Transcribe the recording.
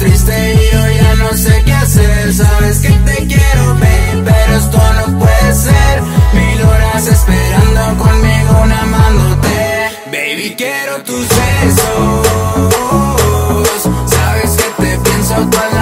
triste y yo ya no sé qué hacer. Sabes que te quiero, baby, pero esto no puede ser. 1000 horas esperando conmigo, una amándote. Baby, quiero tus besos. Sabes que te pienso todo el